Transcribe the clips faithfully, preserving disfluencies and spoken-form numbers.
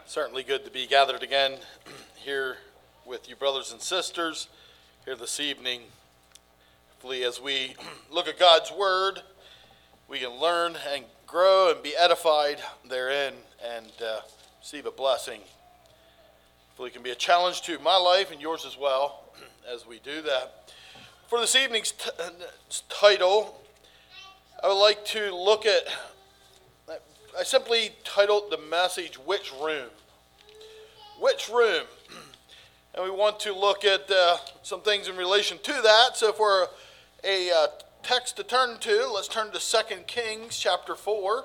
Certainly good to be gathered again here with you brothers and sisters here this evening. Hopefully as we look at God's Word, we can learn and grow and be edified therein and uh, receive a blessing. Hopefully it can be a challenge to my life and yours as well as we do that. For this evening's t- title, I would like to look at I simply titled the message, Which Room? Which Room? And we want to look at uh, some things in relation to that. So for a uh, text to turn to, let's turn to Second Kings chapter four.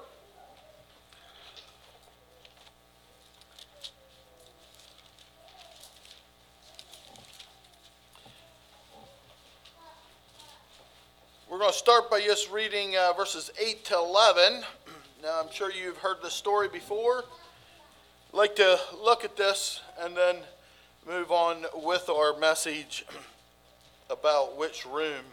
We're going to start by just reading uh, verses eight to eleven. Now, I'm sure you've heard this story before. I'd like to look at this and then move on with our message about which room.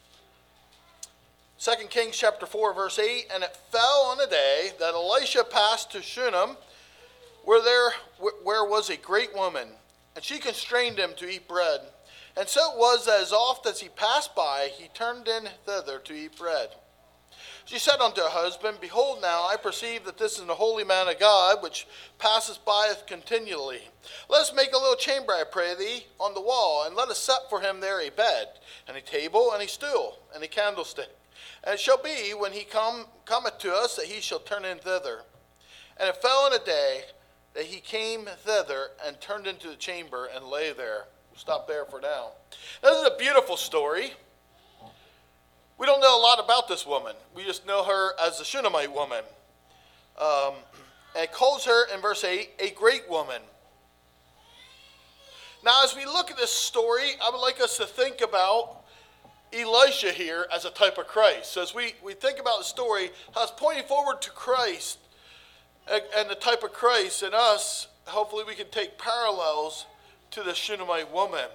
Second Kings chapter four, verse eight, and it fell on a day that Elisha passed to Shunem, where there where was a great woman, and she constrained him to eat bread. And so it was that as oft as he passed by, he turned in thither to eat bread. She said unto her husband, Behold now, I perceive that this is a holy man of God, which passeth by continually. Let us make a little chamber, I pray thee, on the wall, and let us set for him there a bed, and a table, and a stool, and a candlestick. And it shall be, when he come cometh to us, that he shall turn in thither. And it fell in a day that he came thither, and turned into the chamber, and lay there. We'll stop there for now. This is a beautiful story. We don't know a lot about this woman. We just know her as the Shunammite woman. Um, and it calls her, in verse eight, a great woman. Now, as we look at this story, I would like us to think about Elisha here as a type of Christ. So as we, we think about the story, how it's pointing forward to Christ and, and the type of Christ in us, hopefully we can take parallels to the Shunammite woman.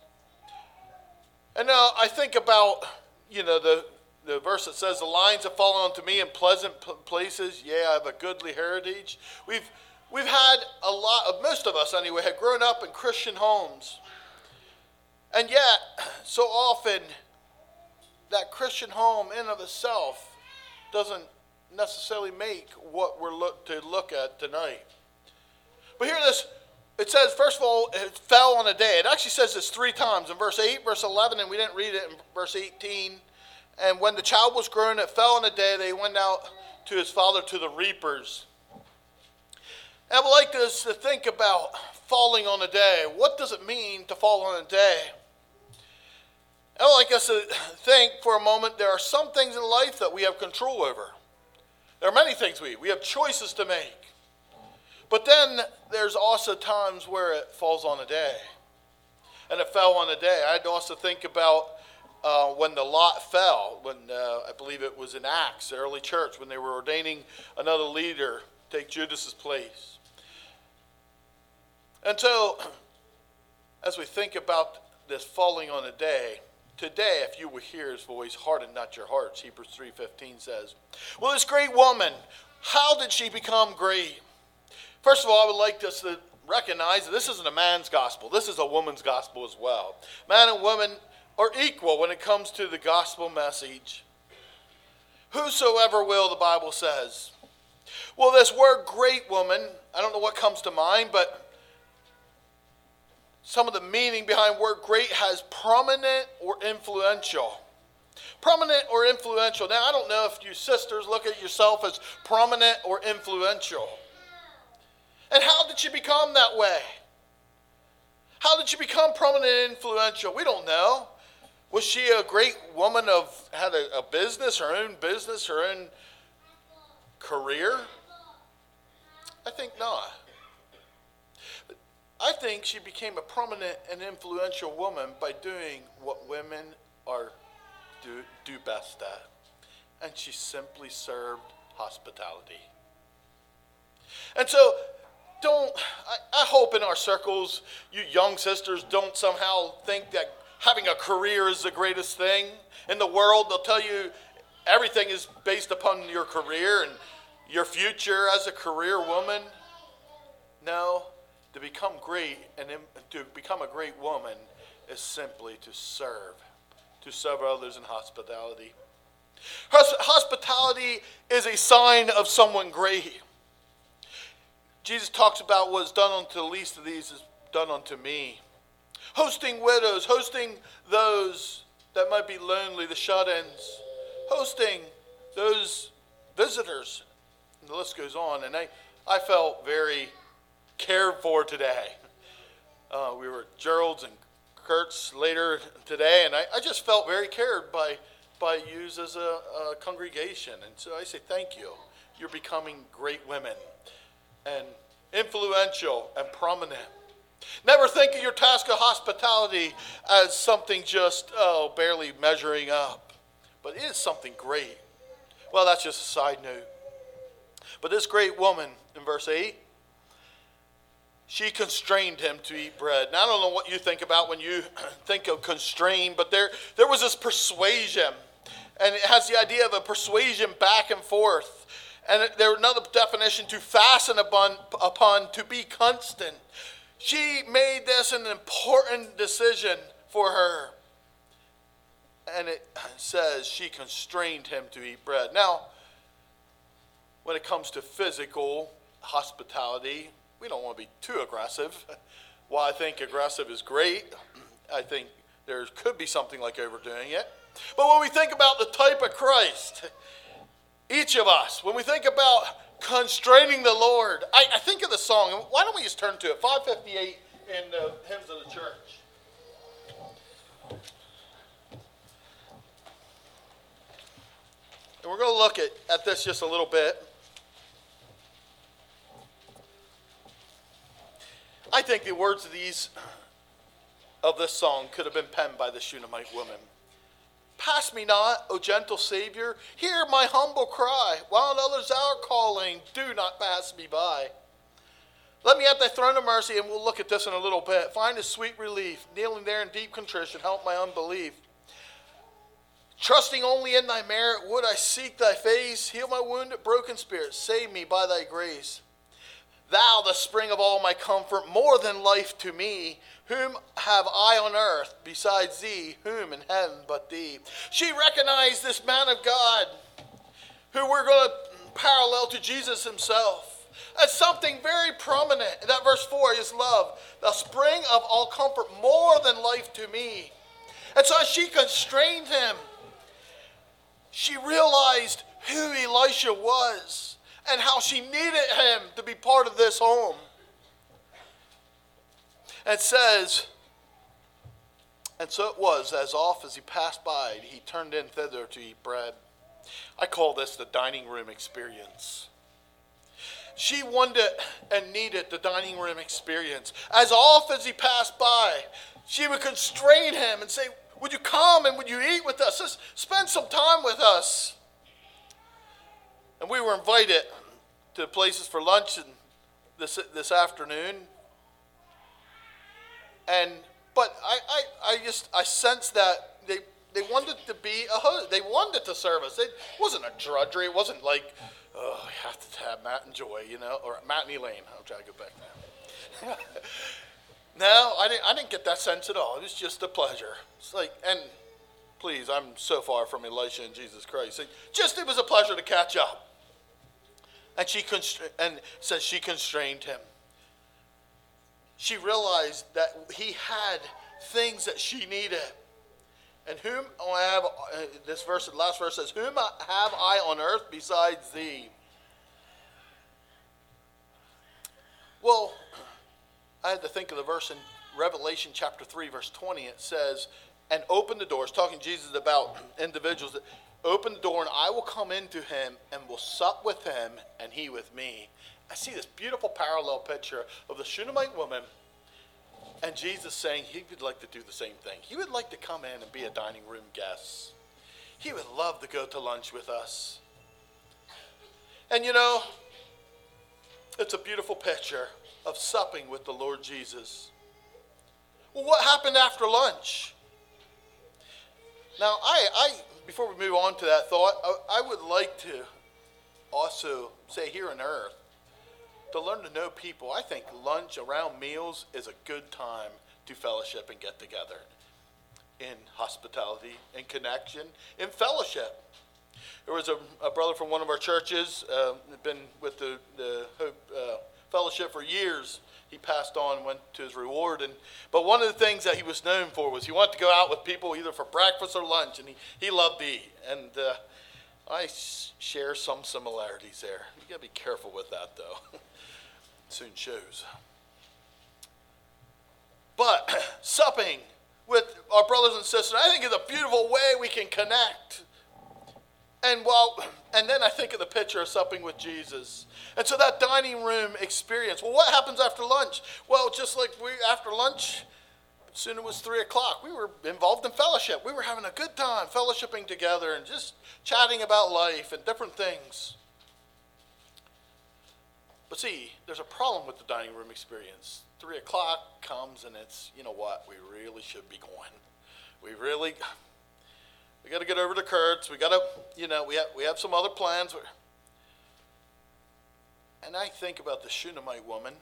And now I think about, you know, the, the verse that says, the lines have fallen unto me in pleasant places. Yea, I have a goodly heritage. We've we've had a lot of, most of us anyway, have grown up in Christian homes. And yet, so often, that Christian home in of itself doesn't necessarily make what we're look, to look at tonight. But hear this. It says, first of all, it fell on a day. It actually says this three times. In verse eight, verse eleven, and we didn't read it in verse eighteen. And when the child was grown, it fell on a day. They went out to his father to the reapers. And I would like us to think about falling on a day. What does it mean to fall on a day? I would like us to think for a moment, there are some things in life that we have control over. There are many things we, we have choices to make. But then there's also times where it falls on a day. And it fell on a day. I'd also think about uh, when the lot fell, when uh, I believe it was in Acts, the early church, when they were ordaining another leader to take Judas's place. And so, as we think about this falling on a day, today, if you will hear his voice, harden not your hearts, Hebrews three fifteen says. Well, this great woman, how did she become great? First of all, I would like us to recognize that this isn't a man's gospel. This is a woman's gospel as well. Man and woman are equal when it comes to the gospel message. Whosoever will, the Bible says. Well, this word great woman, I don't know what comes to mind, but some of the meaning behind word great has prominent or influential. Prominent or influential. Now, I don't know if you sisters look at yourself as prominent or influential. And how did she become that way? How did she become prominent and influential? We don't know. Was she a great woman of, had a, a business, her own business, her own career? I think not. But I think she became a prominent and influential woman by doing what women are do, do best at. And she simply served hospitality. And so, Don't, I, I hope in our circles, you young sisters don't somehow think that having a career is the greatest thing. In the world, they'll tell you everything is based upon your career and your future as a career woman. No, to become great and to become a great woman is simply to serve, to serve others in hospitality. Hospitality is a sign of someone great. Jesus talks about what is done unto the least of these is done unto me. Hosting widows, hosting those that might be lonely, the shut-ins, hosting those visitors. And the list goes on. And I, I felt very cared for today. Uh, we were at Gerald's and Kurt's later today, and I, I just felt very cared by by you as a, a congregation. And so I say thank you. You're becoming great women and influential and prominent. Never think of your task of hospitality as something just, oh, barely measuring up. But it is something great. Well, that's just a side note. But this great woman, in verse eight, she constrained him to eat bread. Now, I don't know what you think about when you think of constrain, but there, there was this persuasion. And it has the idea of a persuasion back and forth. And there another definition, to fasten upon, upon, to be constant. She made this an important decision for her. And it says she constrained him to eat bread. Now, when it comes to physical hospitality, we don't want to be too aggressive. While I think aggressive is great, I think there could be something like overdoing it. But when we think about the type of Christ, each of us, when we think about constraining the Lord, I, I think of the song. Why don't we just turn to it? five fifty-eight in the Hymns of the Church. And we're going to look at, at this just a little bit. I think the words of these of this song could have been penned by the Shunammite woman. Pass me not, O gentle Savior, hear my humble cry. While others are calling, do not pass me by. Let me at thy throne of mercy, and we'll look at this in a little bit. Find a sweet relief, kneeling there in deep contrition, help my unbelief. Trusting only in thy merit, would I seek thy face, heal my wounded, broken spirit, save me by thy grace. Thou, the spring of all my comfort, more than life to me, whom have I on earth besides thee, whom in heaven but thee. She recognized this man of God, who we're going to parallel to Jesus himself, as something very prominent. In that verse four is love, the spring of all comfort, more than life to me. And so she constrained him. She realized who Elisha was and how she needed him to be part of this home. And it says, and so it was, as oft as he passed by, he turned in thither to eat bread. I call this the dining room experience. She wanted and needed the dining room experience. As oft as he passed by, she would constrain him and say, would you come and would you eat with us? Just spend some time with us. And we were invited to places for lunch this this afternoon. And but I, I, I just I sensed that they they wanted to be a host. They wanted to serve us. It wasn't a drudgery. It wasn't like, oh, you have to have Matt and Joy, you know, or Matt and Elaine. I'll try to go back now. No, I didn't. I didn't get that sense at all. It was just a pleasure. It's like, and please, I'm so far from Elisha and Jesus Christ. It just it was a pleasure to catch up. And she constra- and says she constrained him. She realized that he had things that she needed. And whom I have, uh, this verse, the last verse says, whom have I on earth besides thee? Well, I had to think of the verse in Revelation chapter three, verse twenty. It says, and open the doors, talking to Jesus about individuals that open the door, and I will come into him and will sup with him and he with me. I see this beautiful parallel picture of the Shunammite woman and Jesus saying he would like to do the same thing. He would like to come in and be a dining room guest. He would love to go to lunch with us. And you know, it's a beautiful picture of supping with the Lord Jesus. Well, what happened after lunch? Now, I, I before we move on to that thought, I, I would like to also say here on earth, to learn to know people, I think lunch around meals is a good time to fellowship and get together in hospitality, in connection, in fellowship. There was a, a brother from one of our churches, uh, been with the, the Hope uh, Fellowship for years. He passed on, went to his reward. And but one of the things that he was known for was he wanted to go out with people either for breakfast or lunch, and he, he loved to eat. And uh, I share some similarities there. You got to be careful with that, though. Soon shows. But supping with our brothers and sisters, I think is a beautiful way we can connect. And while, and then I think of the picture of supping with Jesus. And so that dining room experience. Well, what happens after lunch? Well, just like we after lunch, soon it was three o'clock. We were involved in fellowship. We were having a good time fellowshipping together and just chatting about life and different things. But see, there's a problem with the dining room experience. Three o'clock comes and it's, you know what, we really should be going. We really, we got to get over to Kurt's. We got to, you know, we have, we have some other plans. And I think about the Shunammite woman.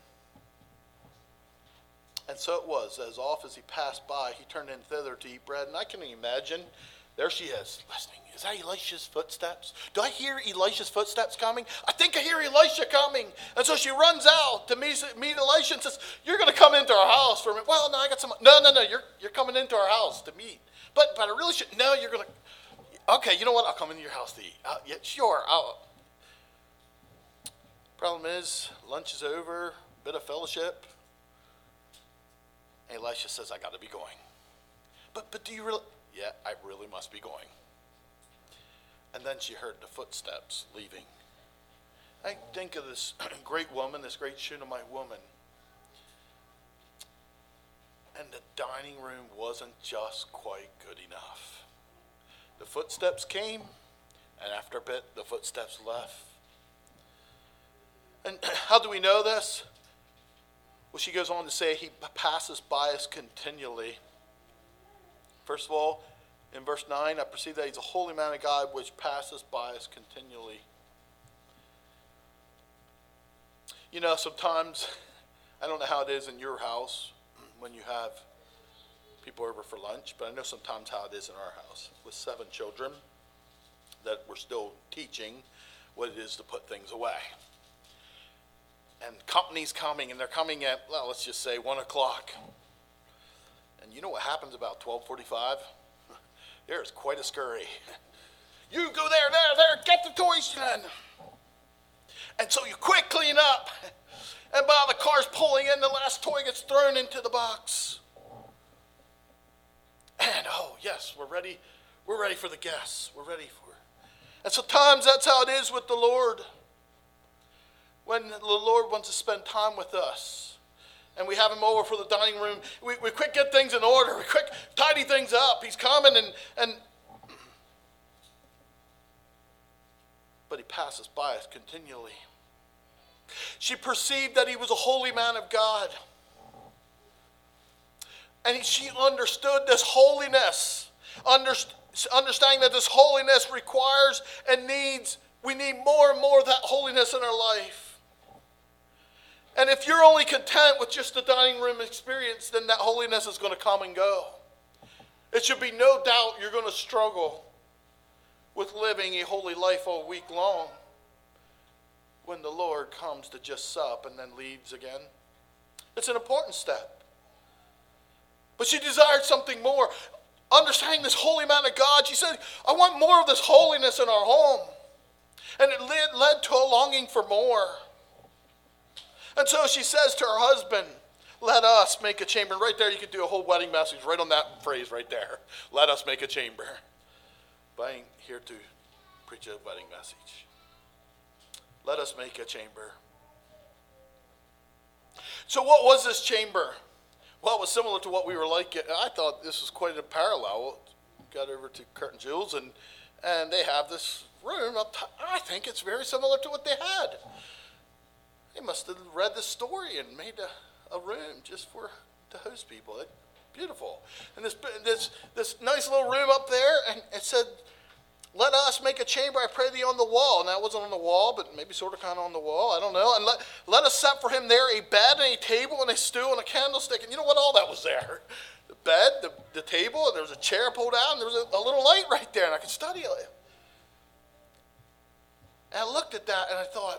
And so it was, as oft as he passed by, he turned in thither to eat bread. And I can imagine, there she is, listening. Is that Elisha's footsteps? Do I hear Elisha's footsteps coming? I think I hear Elisha coming. And so she runs out to meet, meet Elisha and says, you're going to come into our house for a minute. Well, no, I got some. No, no, no, you're, you're coming into our house to meet. But, but I really should. No, you're going to. Okay, you know what? I'll come into your house to eat. Uh, yeah, sure. I'll. Problem is, lunch is over, bit of fellowship. And Elisha says, I got to be going. But, but do you really? Yeah, I really must be going. And then she heard the footsteps leaving. I think of this great woman, this great Shunammite woman. And the dining room wasn't just quite good enough. The footsteps came, and after a bit, the footsteps left. And how do we know this? Well, she goes on to say, he passes by us continually. First of all, in verse nine, I perceive that he's a holy man of God which passes by us continually. You know, sometimes, I don't know how it is in your house when you have people over for lunch, but I know sometimes how it is in our house with seven children that we're still teaching what it is to put things away. And company's coming, and they're coming at, well, let's just say one o'clock. And you know what happens about twelve forty-five? There's quite a scurry. You go there, there, there, get the toys done. And so you quick clean up. And while the car's pulling in, the last toy gets thrown into the box. And oh, yes, we're ready. We're ready for the guests. We're ready for it. And sometimes that's how it is with the Lord. When the Lord wants to spend time with us, and we have him over for the dining room, we, we quick get things in order. We quick tidy things up. He's coming, and, and but he passes by us continually. She perceived that he was a holy man of God. And she understood this holiness, underst- understanding that this holiness requires and needs, we need more and more of that holiness in our life. And if you're only content with just the dining room experience, then that holiness is going to come and go. It should be no doubt you're going to struggle with living a holy life all week long when the Lord comes to just sup and then leaves again. It's an important step. But she desired something more. Understanding this holy man of God, she said, I want more of this holiness in our home. And it led, led to a longing for more. And so she says to her husband, let us make a chamber. Right there, you could do a whole wedding message right on that phrase right there. Let us make a chamber. But I ain't here to preach a wedding message. Let us make a chamber. So what was this chamber? Well, it was similar to what we were like. I thought this was quite a parallel. Got over to Kurt and Jules, and, and they have this room. I think it's very similar to what they had. They must have read the story and made a, a room just for to host people. It, beautiful. And this, this this nice little room up there, and it said, let us make a chamber, I pray thee, on the wall. And that wasn't on the wall, but maybe sort of kind of on the wall. I don't know. And let, let us set for him there a bed and a table and a stool and a candlestick. And you know what? All that was there. The bed, the, the table, and there was a chair pulled out, and there was a, a little light right there, and I could study it. And I looked at that, and I thought,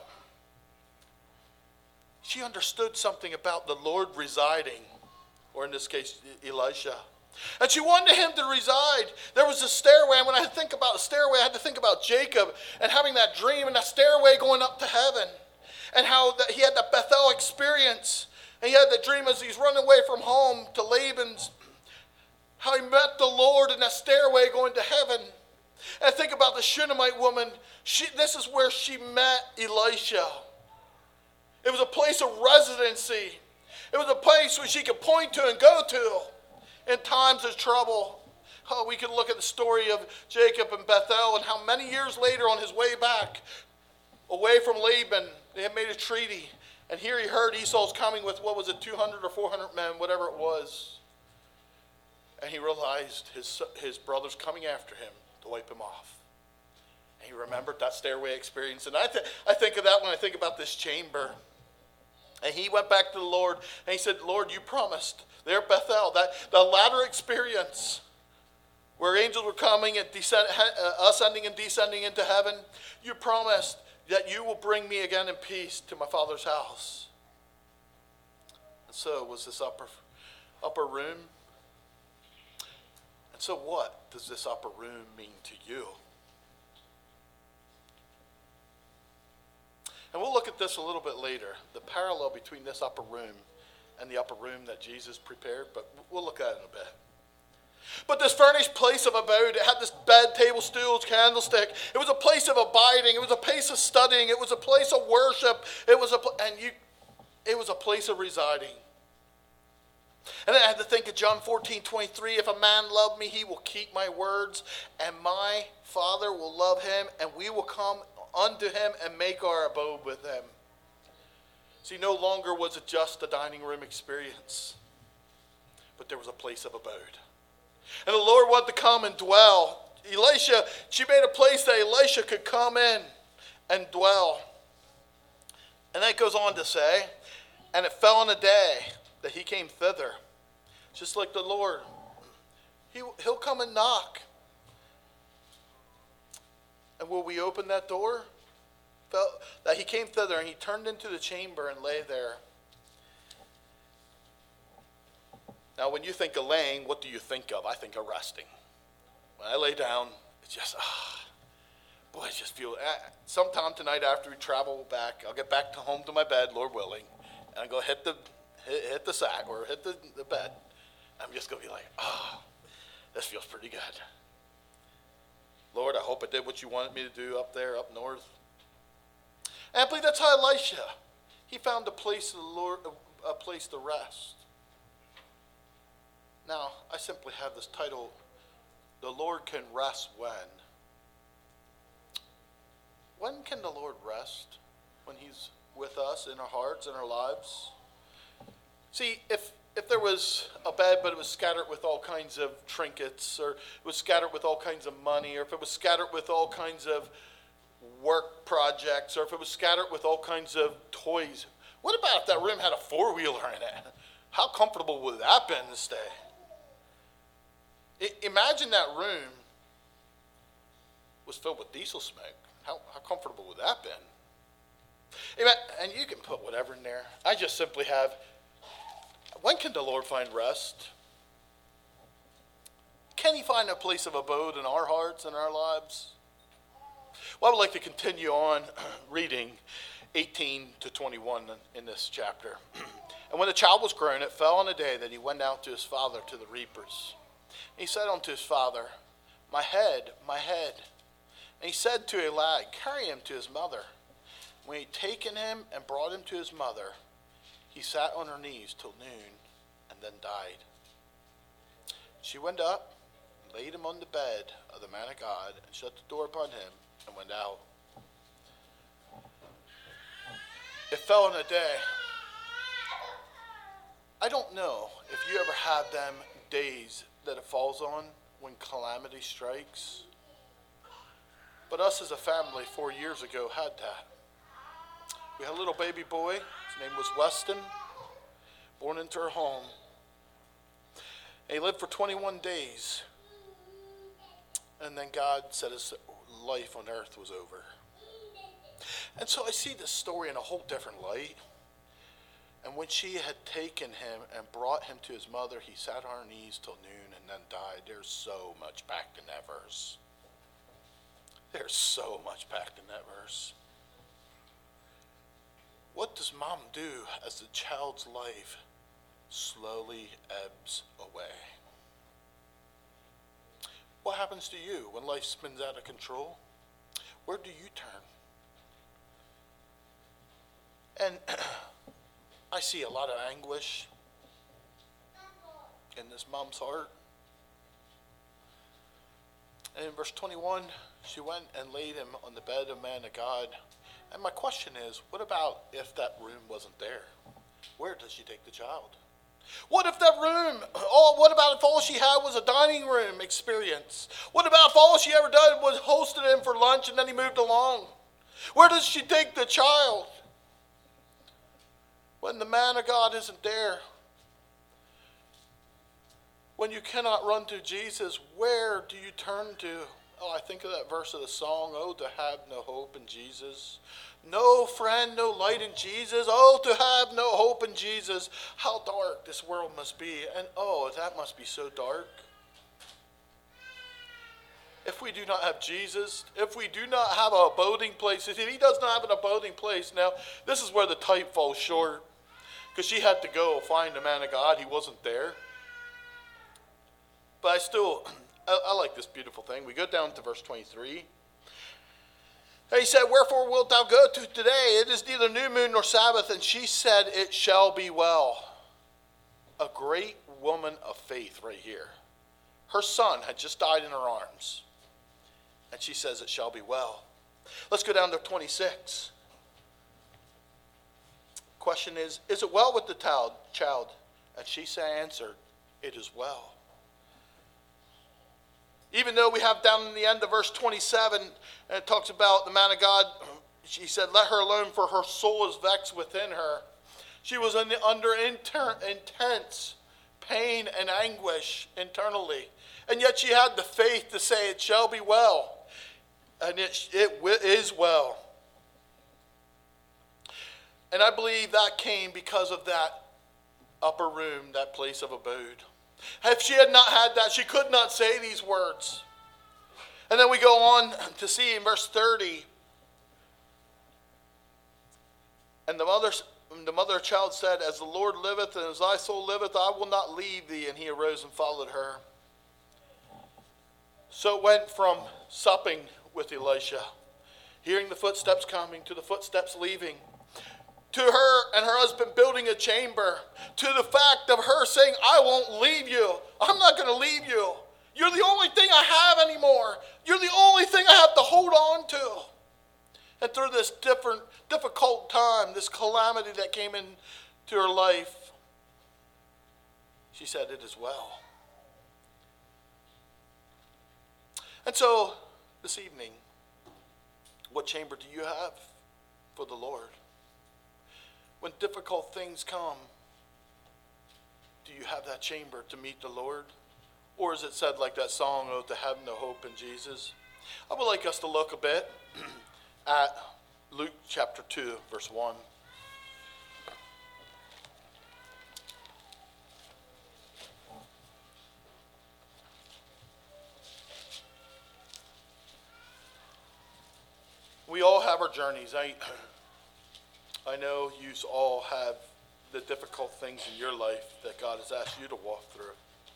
she understood something about the Lord residing, or in this case, Elisha. And she wanted him to reside. There was a stairway, and when I think about a stairway, I had to think about Jacob and having that dream and that stairway going up to heaven, and how that he had that Bethel experience, and he had the dream as he's running away from home to Laban's, how he met the Lord in that stairway going to heaven. And I think about the Shunammite woman. She, this is where she met Elisha. It was a place of residency. It was a place where she could point to and go to in times of trouble. Oh, we could look at the story of Jacob and Bethel and how many years later on his way back, away from Laban, they had made a treaty. And here he heard Esau's coming with, what was it, two hundred or four hundred men, whatever it was. And he realized his, his brother's coming after him to wipe him off. And he remembered that stairway experience. And I, th- I think of that when I think about this chamber. And he went back to the Lord and he said, Lord, you promised there at Bethel, that the latter experience where angels were coming and descend, uh, ascending and descending into heaven, you promised that you will bring me again in peace to my Father's house. And so was this upper, upper room. And so what does this upper room mean to you? And we'll look at this a little bit later, the parallel between this upper room and the upper room that Jesus prepared, but we'll look at it in a bit. But this furnished place of abode, it had this bed, table, stools, candlestick. It was a place of abiding. It was a place of studying. It was a place of worship. It was a and you, it was a place of residing. And then I had to think of John fourteen twenty-three. If a man love me, he will keep my words, and my Father will love him, and we will come unto him and make our abode with him. See, no longer was it just a dining room experience, but there was a place of abode. And the Lord wanted to come and dwell. Elisha, she made a place that Elisha could come in and dwell. And then it goes on to say, and it fell on a day that he came thither. Just like the Lord. He, he'll come and knock. And will we open that door? Felt that he came thither and he turned into the chamber and lay there. Now, when you think of laying, what do you think of? I think of resting. When I lay down, it's just, ah, boy, I just feel, ah, sometime tonight after we travel back, I'll get back to home to my bed, Lord willing, and I'll go hit the, hit, hit the sack or hit the, the bed. I'm just going to be like, ah, this feels pretty good. Lord, I hope I did what you wanted me to do up there, up north. And I believe that's how Elisha, he found a place to the Lord, a place to rest. Now, I simply have this title, The Lord Can Rest When. When can the Lord rest? When he's with us in our hearts, in our lives? See, if if there was a bed, but it was scattered with all kinds of trinkets, or it was scattered with all kinds of money, or if it was scattered with all kinds of work projects, or if it was scattered with all kinds of toys, what about if that room had a four-wheeler in it? How comfortable would that have been to stay? I, imagine that room was filled with diesel smoke. How, how comfortable would that have been? And you can put whatever in there. I just simply have, when can the Lord find rest? Can he find a place of abode in our hearts and our lives? Well, I would like to continue on reading eighteen to twenty-one in this chapter. And when the child was grown, it fell on a day that he went out to his father to the reapers. He said unto his father, My head, my head. And he said to a lad, Carry him to his mother. When he had taken him and brought him to his mother, he sat on her knees till noon, and then died. She went up, laid him on the bed of the man of God, and shut the door upon him, and went out. It fell in a day. I don't know if you ever have them days that it falls on when calamity strikes. But us as a family four years ago had that. We had a little baby boy. His name was Weston, born into our home. And he lived for twenty-one days. And then God said his life on earth was over. And so I see this story in a whole different light. And when she had taken him and brought him to his mother, he sat on her knees till noon and then died. There's so much packed in that verse. There's so much packed in that verse. What does mom do as the child's life slowly ebbs away? What happens to you when life spins out of control? Where do you turn? And I see a lot of anguish in this mom's heart. And in verse twenty-one, she went and laid him on the bed of man of God. And my question is, what about if that room wasn't there? Where does she take the child? What if that room, oh, what about if all she had was a dining room experience? What about if all she ever did was hosted him for lunch and then he moved along? Where does she take the child? When the man of God isn't there, when you cannot run to Jesus, where do you turn to? Oh, I think of that verse of the song, oh, to have no hope in Jesus. No friend, no light in Jesus. Oh, to have no hope in Jesus. How dark this world must be. And oh, that must be so dark. If we do not have Jesus, if we do not have an abiding place, if he does not have an abiding place, now this is where the type falls short. Because she had to go find the man of God. He wasn't there. But I still, I, I like this beautiful thing. We go down to verse twenty-three. And he said, wherefore wilt thou go to today? It is neither new moon nor Sabbath. And she said, it shall be well. A great woman of faith right here. Her son had just died in her arms. And she says, it shall be well. Let's go down to twenty-six. Question is, is it well with the child? And she answered, it is well. Even though we have down in the end of verse twenty-seven, and it talks about the man of God, she said, let her alone, for her soul is vexed within her. She was in, under inter, intense pain and anguish internally. And yet she had the faith to say, it shall be well. And it, it is well. And I believe that came because of that upper room, that place of abode. If she had not had that, she could not say these words. And then we go on to see in verse thirty. And the mother, the mother child said, as the Lord liveth and as thy soul liveth, I will not leave thee. And he arose and followed her. So it went from supping with Elisha, hearing the footsteps coming, to the footsteps leaving, to her and her husband building a chamber, to the fact of her saying, I won't leave you. I'm not going to leave you. You're the only thing I have anymore. You're the only thing I have to hold on to. And through this different, difficult time, this calamity that came into her life, she said, it is well. And so, this evening, what chamber do you have for the Lord? When difficult things come, do you have that chamber to meet the Lord? Or is it said like that song, oh, to have no hope in Jesus? I would like us to look a bit at Luke chapter two, verse one. We all have our journeys. I, I know you all have the difficult things in your life that God has asked you to walk through.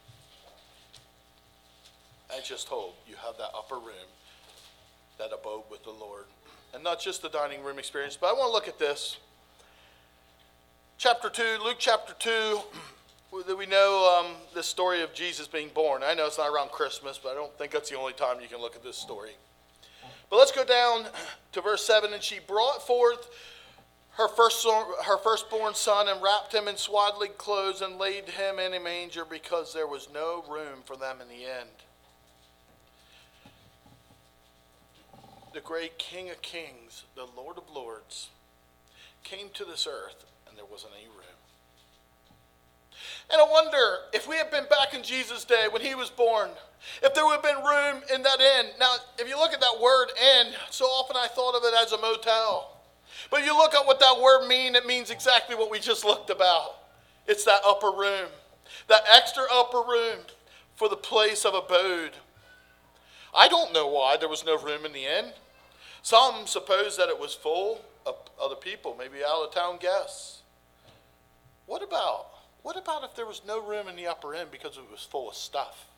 I just hope you have that upper room, that abode with the Lord. And not just the dining room experience, but I want to look at this. Chapter two, Luke chapter two, we know um, the story of Jesus being born. I know it's not around Christmas, but I don't think that's the only time you can look at this story. But let's go down to verse seven. And she brought forth her first her firstborn son and wrapped him in swaddling clothes and laid him in a manger because there was no room for them in the inn. the great King of Kings, the Lord of Lords, came to this earth and there wasn't any room. And I wonder if we had been back in Jesus' day when he was born, if there would have been room in that inn. Now, if you look at that word inn, so often I thought of it as a motel. But you look at what that word means, it means exactly what we just looked about. It's that upper room, that extra upper room for the place of abode. I don't know why there was no room in the inn. Some suppose that it was full of other people, maybe out-of-town guests. What about, what about if there was no room in the upper inn because it was full of stuff?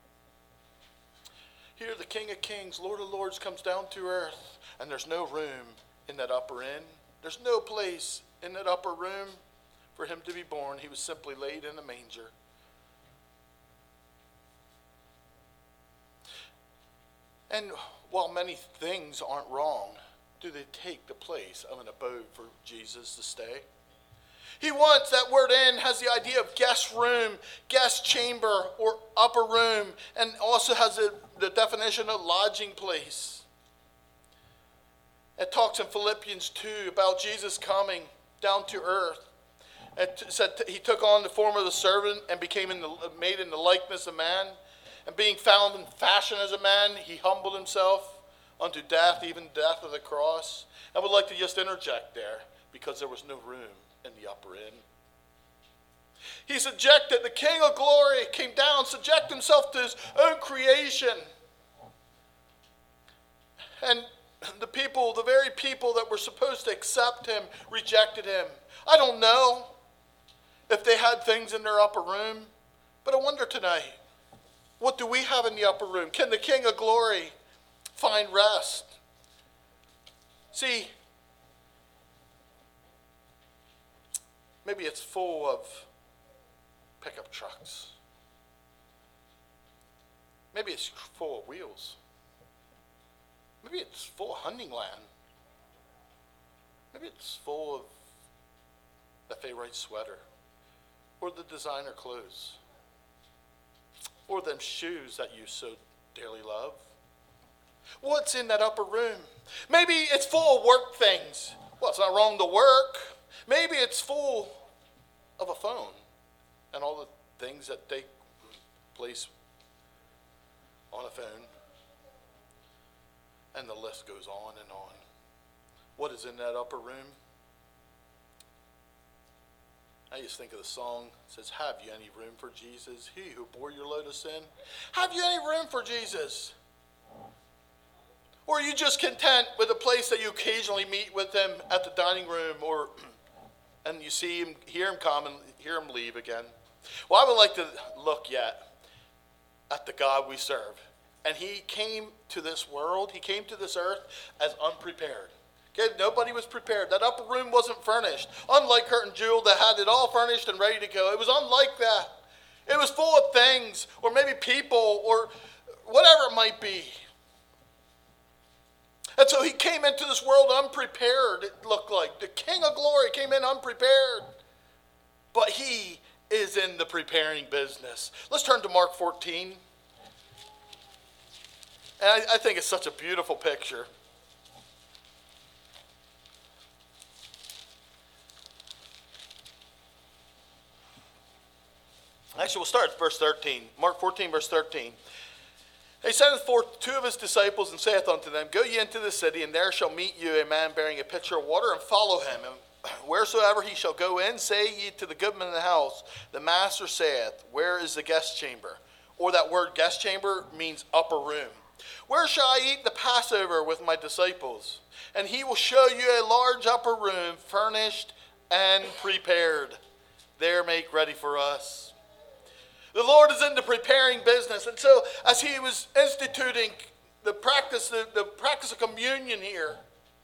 Here the King of Kings, Lord of Lords comes down to earth, and there's no room in that upper inn. There's no place in that upper room for him to be born. He was simply laid in a manger. And while many things aren't wrong, do they take the place of an abode for Jesus to stay? He wants, that word inn has the idea of guest room, guest chamber, or upper room, and also has a, the definition of lodging place. It talks in Philippians two about Jesus coming down to earth. It said he took on the form of the servant and became in the, made in the likeness of man. And being found in fashion as a man, he humbled himself unto death, even death of the cross. I would like to just interject there, because there was no room in the upper inn. He subjected, the King of Glory came down, subjected himself to his own creation. And the people, the very people that were supposed to accept him, rejected him. I don't know if they had things in their upper room, but I wonder tonight, what do we have in the upper room? Can the King of Glory find rest? See, maybe it's full of pickup trucks. Maybe it's full of wheels. Maybe it's full of hunting land. Maybe it's full of the favorite sweater, or the designer clothes, or them shoes that you so dearly love. What's in that upper room? Maybe it's full of work things. Well, it's not wrong to work. Maybe it's full of a phone and all the things that take place on a phone. And the list goes on and on. What is in that upper room? I just think of the song. It says, have you any room for Jesus? He who bore your load of sin. Have you any room for Jesus? Or are you just content with a place that you occasionally meet with him at the dining room, or and you see him, hear him come and hear him leave again? Well, I would like to look yet at the God we serve. And he came to this world, he came to this earth as unprepared. Okay, nobody was prepared. That upper room wasn't furnished. Unlike Kurt and Jewel that had it all furnished and ready to go. It was unlike that. It was full of things, or maybe people, or whatever it might be. And so he came into this world unprepared, it looked like. The King of Glory came in unprepared. But he is in the preparing business. Let's turn to Mark fourteen. And I, I think it's such a beautiful picture. Actually, we'll start at verse thirteen. Mark fourteen, verse thirteen. He sendeth forth two of his disciples, and saith unto them, go ye into the city, and there shall meet you a man bearing a pitcher of water, and follow him. And wheresoever he shall go in, say ye to the goodman of the house, the master saith, where is the guest chamber? Or that word guest chamber means upper room. Where shall I eat the Passover with my disciples? And he will show you a large upper room, furnished and prepared. There make ready for us. The Lord is in the preparing business. And so as he was instituting the practice, the, the practice of communion here,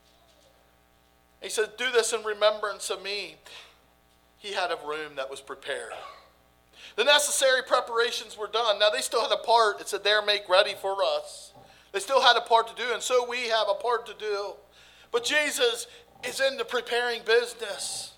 he said, do this in remembrance of me. He had a room that was prepared. The necessary preparations were done. Now they still had a part. It said, there make ready for us. They still had a part to do, and so we have a part to do. But Jesus is in the preparing business.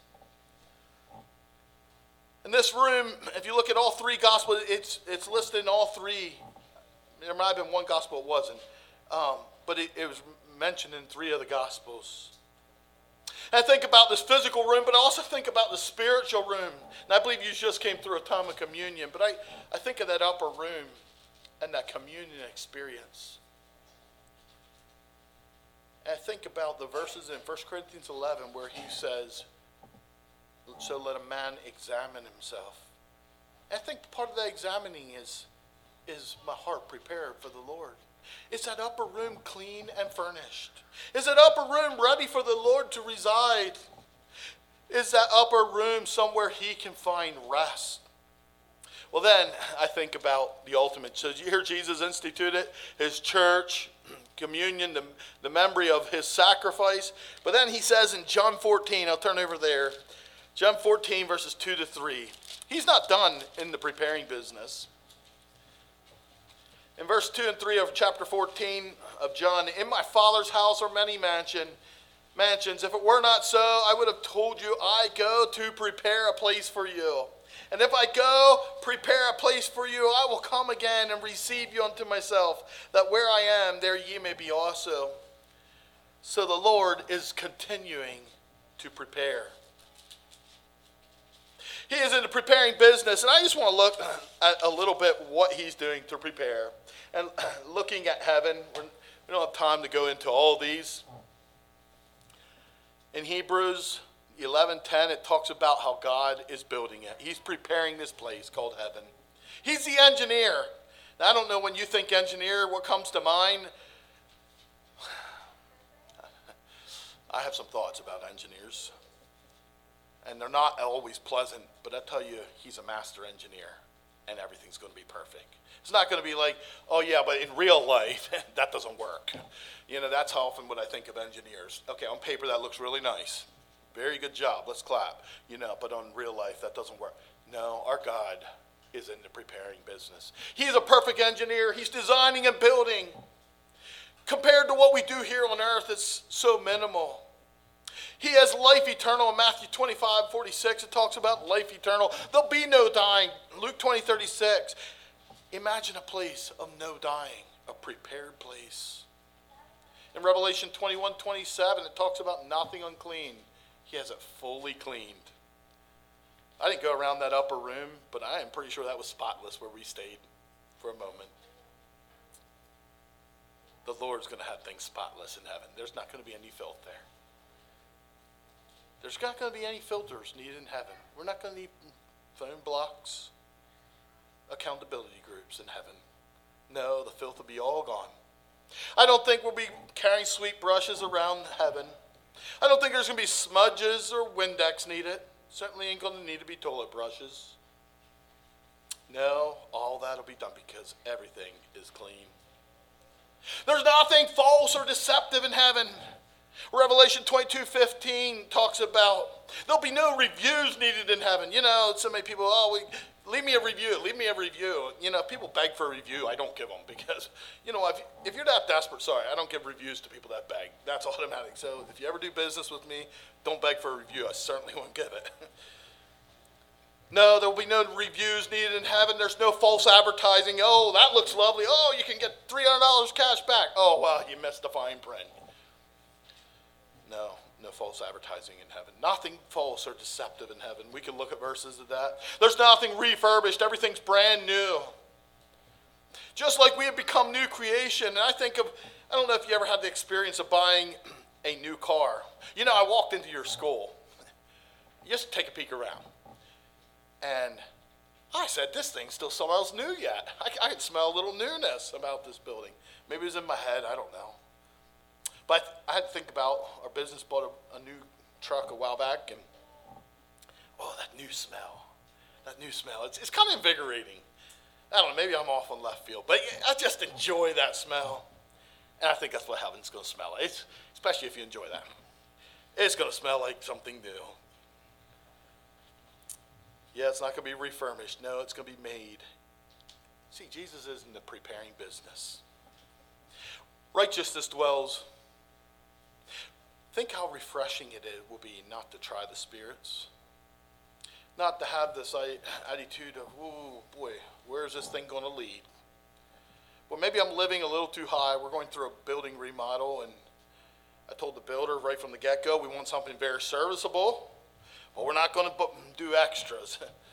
In this room, if you look at all three Gospels, it's it's listed in all three. There might have been one Gospel it wasn't. Um, but it, it was mentioned in three of the Gospels. And I think about this physical room, but I also think about the spiritual room. And I believe you just came through a time of communion, but I, I think of that upper room and that communion experience. And I think about the verses in First Corinthians eleven where he says, so let a man examine himself. And I think part of that examining is, is my heart prepared for the Lord. Is that upper room clean and furnished? Is that upper room ready for the Lord to reside? Is that upper room somewhere he can find rest? Well, then I think about the ultimate. So you hear Jesus instituted his church, communion, the, the memory of his sacrifice. But then he says in John fourteen, I'll turn over there, John fourteen verses two to three. He's not done in the preparing business. In verse two and three of chapter fourteen of John, in my Father's house are many mansion, mansions. If it were not so, I would have told you, I go to prepare a place for you. And if I go prepare a place for you, I will come again and receive you unto myself, that where I am, there ye may be also. So the Lord is continuing to prepare. He is in the preparing business, and I just want to look at a little bit what he's doing to prepare. And looking at heaven, we don't have time to go into all these. In Hebrews eleven ten, it talks about how God is building it. He's preparing this place called heaven. He's the engineer. Now, I don't know when you think engineer, what comes to mind? I have some thoughts about engineers. And they're not always pleasant, but I tell you, he's a master engineer, and everything's going to be perfect. It's not going to be like, oh yeah, but in real life, that doesn't work. You know, that's often what I think of engineers. Okay, on paper, that looks really nice. Very good job, let's clap. You know, but on real life, that doesn't work. No, our God is in the preparing business. He's a perfect engineer. He's designing and building. Compared to what we do here on earth, it's so minimal. He has life eternal. In Matthew twenty-five forty-six, it talks about life eternal. There'll be no dying. Luke twenty thirty-six. Imagine a place of no dying, a prepared place. In Revelation twenty-one twenty-seven, it talks about nothing unclean. He has it fully cleaned. I didn't go around that upper room, but I am pretty sure that was spotless where we stayed for a moment. The Lord's going to have things spotless in heaven. There's not going to be any filth there. There's not going to be any filters needed in heaven. We're not going to need phone blocks, accountability groups in heaven. No, the filth will be all gone. I don't think we'll be carrying sweet brushes around heaven. I don't think there's going to be smudges or Windex needed. Certainly ain't going to need to be toilet brushes. No, all that will be done because everything is clean. There's nothing false or deceptive in heaven. Revelation twenty-two fifteen talks about there'll be no reviews needed in heaven. You know, so many people, oh, we, leave me a review, leave me a review. You know, people beg for a review. I don't give them because, you know, if, if you're that desperate, sorry, I don't give reviews to people that beg. That's automatic. So if you ever do business with me, don't beg for a review. I certainly won't give it. No, there will be no reviews needed in heaven. There's no false advertising. Oh, that looks lovely. Oh, you can get three hundred dollars cash back. Oh, well, you missed the fine print. No, no false advertising in heaven. Nothing false or deceptive in heaven. We can look at verses of that. There's nothing refurbished. Everything's brand new. Just like we have become new creation. And I think of, I don't know if you ever had the experience of buying a new car. You know, I walked into your school. Just take a peek around. And I said, this thing still smells new yet. I, I can smell a little newness about this building. Maybe it was in my head. I don't know. But I had to think about our business bought a, a new truck a while back, and oh, that new smell, that new smell. It's it's kind of invigorating. I don't know, maybe I'm off on left field, but I just enjoy that smell. And I think that's what heaven's going to smell like, it's, especially if you enjoy that. It's going to smell like something new. Yeah, it's not going to be refurbished. No, it's going to be made. See, Jesus is in the preparing business. Righteousness dwells. Think how refreshing it will be not to try the spirits. Not to have this attitude of, oh boy, where is this thing going to lead? Well, maybe I'm living a little too high. We're going through a building remodel, and I told the builder right from the get-go, we want something very serviceable, but we're not going to do extras.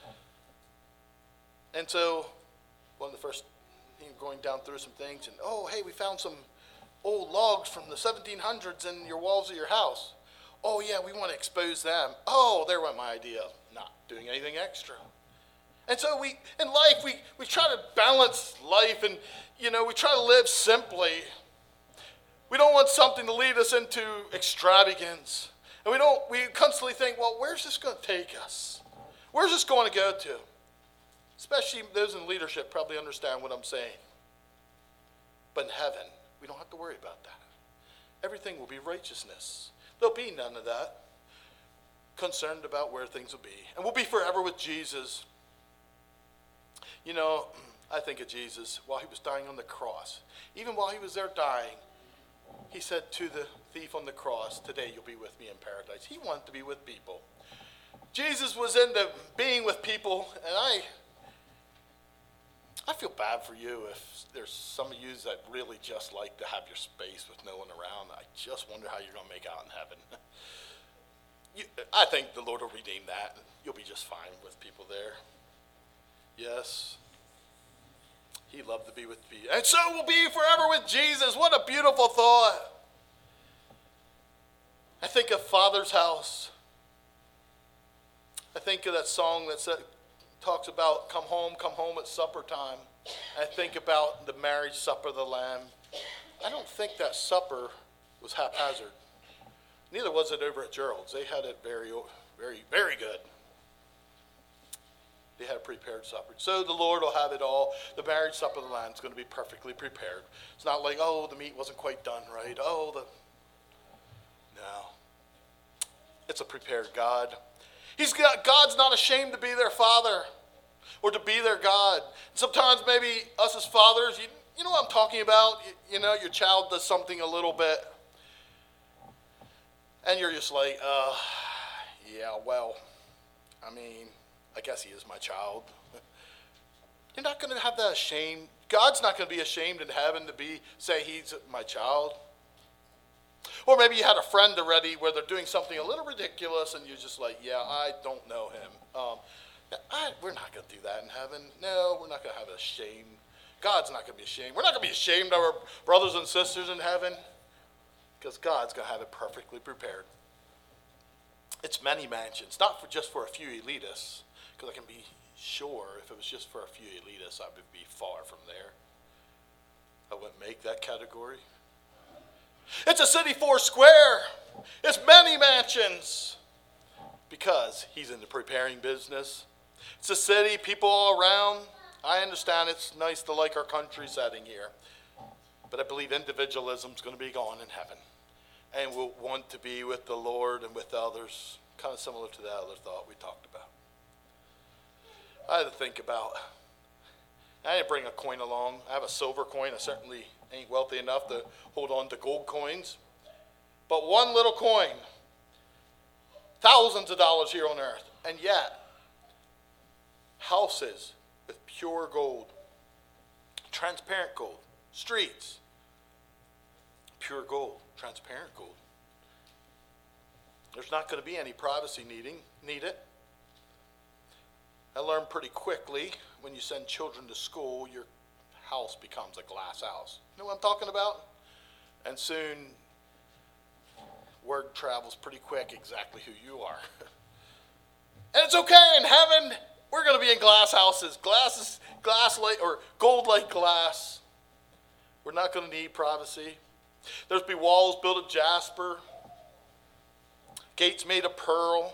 And so, one of the first, you know, going down through some things, and oh, hey, we found some old logs from the seventeen hundreds in your walls of your house. Oh, yeah, we want to expose them. Oh, there went my idea of not doing anything extra. And so we, in life, we, we try to balance life and, you know, we try to live simply. We don't want something to lead us into extravagance. And we don't, we constantly think, well, where's this going to take us? Where's this going to go to? Especially those in leadership probably understand what I'm saying. But in heaven, we don't have to worry about that. Everything will be righteousness. There'll be none of that. Concerned about where things will be. And we'll be forever with Jesus. You know, I think of Jesus while he was dying on the cross. Even while he was there dying, he said to the thief on the cross, today you'll be with me in paradise. He wanted to be with people. Jesus was into being with people, and I I feel bad for you if there's some of you that really just like to have your space with no one around. I just wonder how you're going to make out in heaven. you, I think the Lord will redeem that. You'll be just fine with people there. Yes. He loved to be with people. And so we'll be forever with Jesus. What a beautiful thought. I think of Father's house. I think of that song that said, talks about come home, come home at supper time. I think about the marriage supper of the Lamb. I don't think that supper was haphazard. Neither was it over at Gerald's. They had it very, very, very good. They had a prepared supper. So the Lord will have it all. The marriage supper of the Lamb is going to be perfectly prepared. It's not like, oh, the meat wasn't quite done right. Oh, the... No. It's a prepared God. He's got, God's not ashamed to be their Father or to be their God. Sometimes maybe us as fathers, you, you know what I'm talking about? You, you know, your child does something a little bit, and you're just like, uh, yeah, well, I mean, I guess he is my child. You're not going to have that shame. God's not going to be ashamed in heaven to be say he's my child. Or maybe you had a friend already where they're doing something a little ridiculous and you're just like, yeah, I don't know him. Um, I, we're not going to do that in heaven. No, we're not going to have a shame. God's not going to be ashamed. We're not going to be ashamed of our brothers and sisters in heaven because God's going to have it perfectly prepared. It's many mansions, not for just for a few elitists, because I can be sure if it was just for a few elitists, I would be far from there. I wouldn't make that category. It's a city four square. It's many mansions because he's in the preparing business. It's a city, people all around. I understand it's nice to like our country setting here, but I believe individualism is going to be gone in heaven, and we'll want to be with the Lord and with others, kind of similar to that other thought we talked about. I had to think about, I didn't bring a coin along. I have a silver coin. I certainly ain't wealthy enough to hold on to gold coins. But one little coin, thousands of dollars here on earth, and yet houses with pure gold, transparent gold, streets, pure gold, transparent gold. There's not going to be any privacy needing needed. I learned pretty quickly when you send children to school, your house becomes a glass house. You know what I'm talking about? And soon, word travels pretty quick exactly who you are. And it's okay in heaven. We're going to be in glass houses, glasses, glass like or gold like glass. We're not going to need privacy. There's be walls built of jasper, gates made of pearl.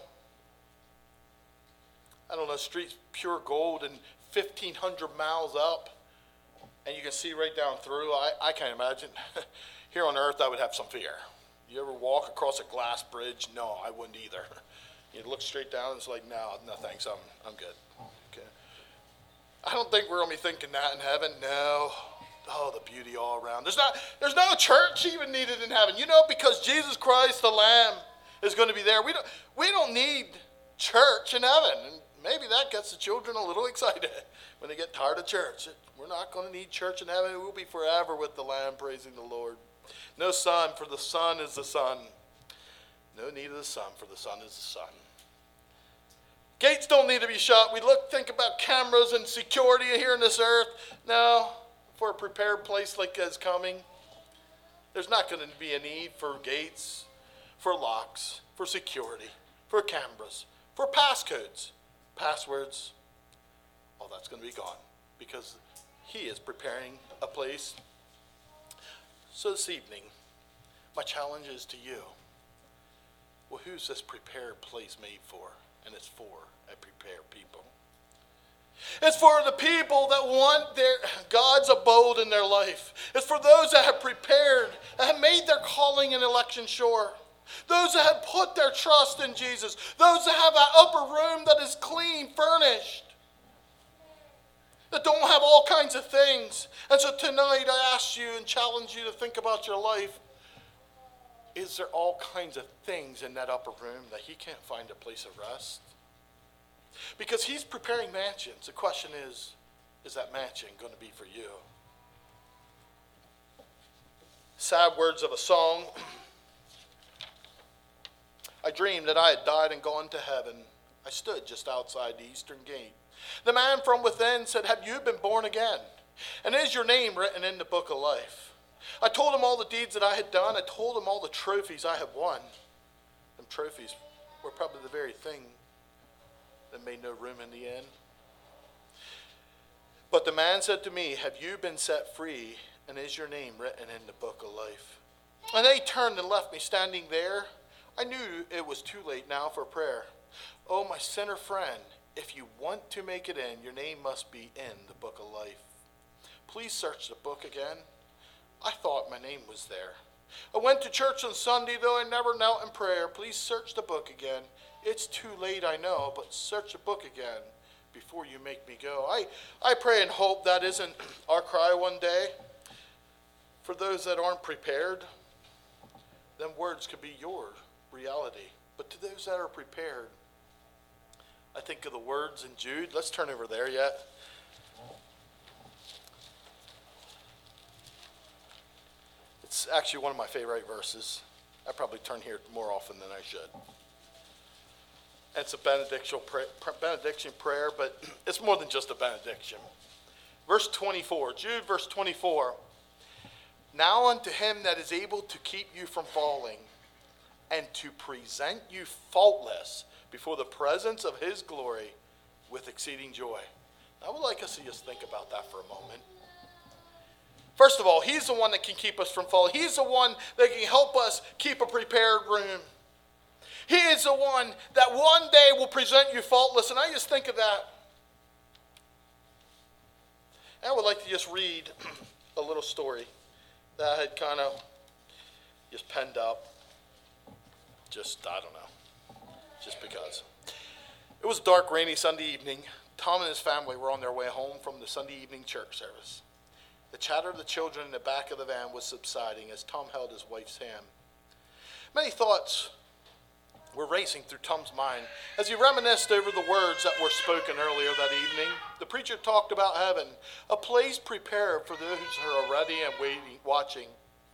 I don't know, streets pure gold and fifteen hundred miles up. And you can see right down through. I, I can't imagine. Here on earth, I would have some fear. You ever walk across a glass bridge? No, I wouldn't either. You look straight down, and it's like, no, no thanks, I'm, I'm good. Okay. I don't think we're going to be thinking that in heaven. No. Oh, the beauty all around. There's not. There's no church even needed in heaven. You know, because Jesus Christ, the Lamb, is going to be there. We don't, we don't need church in heaven. And maybe that gets the children a little excited when they get tired of church. We're not going to need church in heaven. We'll be forever with the Lamb praising the Lord. No sun, for the sun is the sun. No need of the sun, for the sun is the sun. Gates don't need to be shut. We look, think about cameras and security here on this earth. No, for a prepared place like is coming, there's not going to be a need for gates, for locks, for security, for cameras, for passcodes, passwords. All that's going to be gone because he is preparing a place. So this evening, my challenge is to you. Well, who's this prepared place made for? And it's for a prepared people. It's for the people that want their God's abode in their life. It's for those that have prepared, that have made their calling and election sure. Those that have put their trust in Jesus. Those that have an upper room that is clean, furnished. That don't have all kinds of things. And so tonight I ask you and challenge you to think about your life. Is there all kinds of things in that upper room that he can't find a place of rest? Because he's preparing mansions. The question is, is that mansion going to be for you? Sad words of a song. I dreamed that I had died and gone to heaven. I stood just outside the eastern gate. The man from within said, have you been born again? And is your name written in the book of life? I told him all the deeds that I had done. I told him all the trophies I had won. Them trophies were probably the very thing that made no room in the inn. But the man said to me, have you been set free? And is your name written in the book of life? And then he turned and left me standing there. I knew it was too late now for prayer. Oh, my sinner friend, if you want to make it in, your name must be in the book of life. Please search the book again. I thought my name was there. I went to church on Sunday, though I never knelt in prayer. Please search the book again. It's too late, I know, but search the book again before you make me go. I, I pray and hope that isn't our cry one day. For those that aren't prepared, then words could be your reality. But to those that are prepared, I think of the words in Jude. Let's turn over there yet. It's actually one of my favorite verses. I probably turn here more often than I should. It's a benediction prayer, benediction prayer, but it's more than just a benediction. Verse twenty-four, Jude verse twenty-four. Now unto him that is able to keep you from falling and to present you faultless before the presence of his glory with exceeding joy. I would like us to just think about that for a moment. First of all, he's the one that can keep us from falling. He's the one that can help us keep a prepared room. He is the one that one day will present you faultless. And I just think of that. I would like to just read a little story that I had kind of just penned up. Just, I don't know. Just because. It was a dark, rainy Sunday evening. Tom and his family were on their way home from the Sunday evening church service. The chatter of the children in the back of the van was subsiding as Tom held his wife's hand. Many thoughts were racing through Tom's mind as he reminisced over the words that were spoken earlier that evening. The preacher talked about heaven, a place prepared for those who are ready and waiting, watching.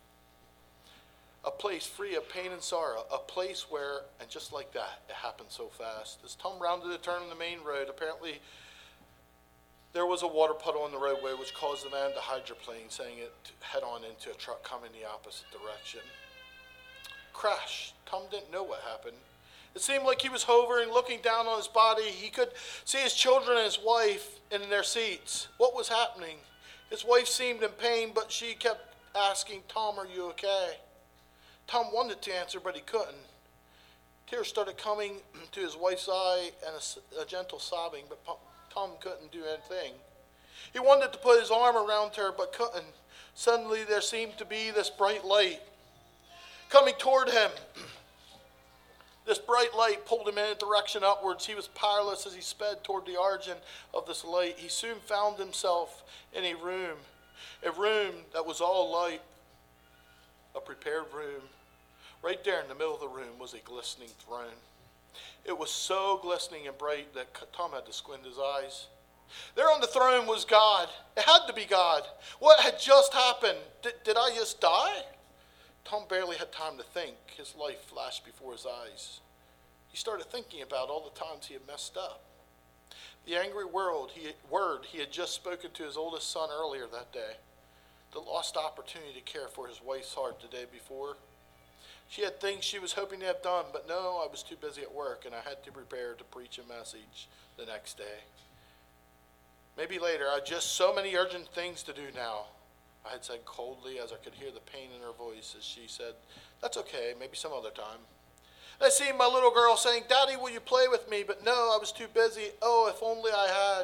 A place free of pain and sorrow, a place where, and just like that, it happened so fast. As Tom rounded a turn on the main road, apparently there was a water puddle on the roadway which caused the man to hydroplane, sending it head on into a truck coming the opposite direction. Crash. Tom didn't know what happened. It seemed like he was hovering, looking down on his body. He could see his children and his wife in their seats. What was happening? His wife seemed in pain, but she kept asking, Tom, are you okay? Tom wanted to answer, but he couldn't. Tears started coming to his wife's eye and a, a gentle sobbing, but Tom couldn't do anything. He wanted to put his arm around her, but couldn't. Suddenly there seemed to be this bright light coming toward him. This bright light pulled him in a direction upwards. He was powerless as he sped toward the origin of this light. He soon found himself in a room, a room that was all light, a prepared room. Right there in the middle of the room was a glistening throne. It was so glistening and bright that Tom had to squint his eyes. There on the throne was God. It had to be God. What had just happened? Did, did I just die? Tom barely had time to think. His life flashed before his eyes. He started thinking about all the times he had messed up. The angry word he, word he had just spoken to his oldest son earlier that day. The lost opportunity to care for his wife's heart the day before. She had things she was hoping to have done, but no, I was too busy at work and I had to prepare to preach a message the next day. Maybe later, I had just so many urgent things to do now, I had said coldly as I could hear the pain in her voice as she said, that's okay, maybe some other time. I see my little girl saying, Daddy, will you play with me? But no, I was too busy. Oh, if only I had.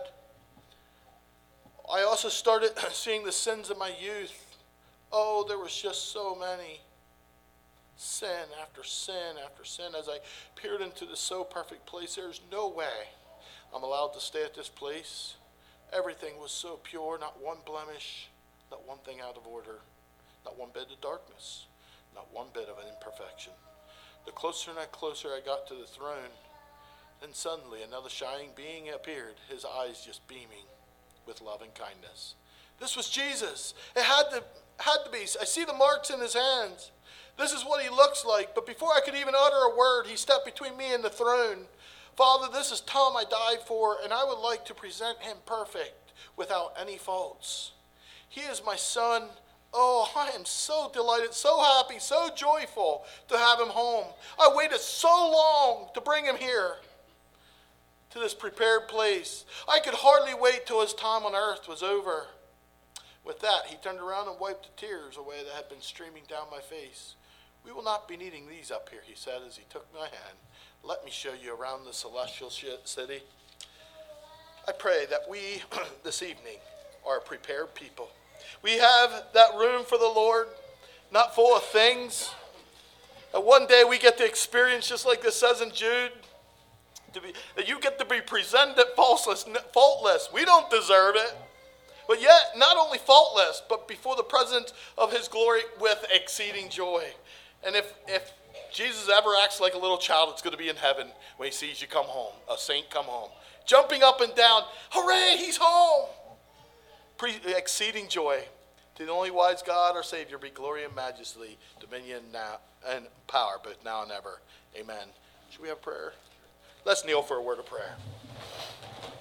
I also started seeing the sins of my youth. Oh, there was just so many. Sin after sin after sin. As I peered into the so perfect place, there's no way I'm allowed to stay at this place. Everything was so pure, not one blemish, not one thing out of order, not one bit of darkness, not one bit of an imperfection. The closer and closer I got to the throne, then suddenly another shining being appeared, his eyes just beaming with love and kindness. This was Jesus. It had to, had to be. I see the marks in his hands. This is what he looks like. But before I could even utter a word, he stepped between me and the throne. Father, this is Tom I died for, and I would like to present him perfect, without any faults. He is my son. Oh, I am so delighted, so happy, so joyful to have him home. I waited so long to bring him here, to this prepared place. I could hardly wait till his time on earth was over. With that, he turned around and wiped the tears away that had been streaming down my face. We will not be needing these up here, he said as he took my hand. Let me show you around the celestial city. I pray that we, this evening, are a prepared people. We have that room for the Lord, not full of things. And one day we get to experience, just like this says in Jude, to be, that you get to be presented faultless, faultless. We don't deserve it. But yet, not only faultless, but before the presence of his glory with exceeding joy. And if, if Jesus ever acts like a little child, it's going to be in heaven when he sees you come home, a saint come home. Jumping up and down, hooray, he's home. Pre- exceeding joy. To the only wise God, our Savior, be glory and majesty, dominion now and power, both now and ever. Amen. Should we have prayer? Let's kneel for a word of prayer.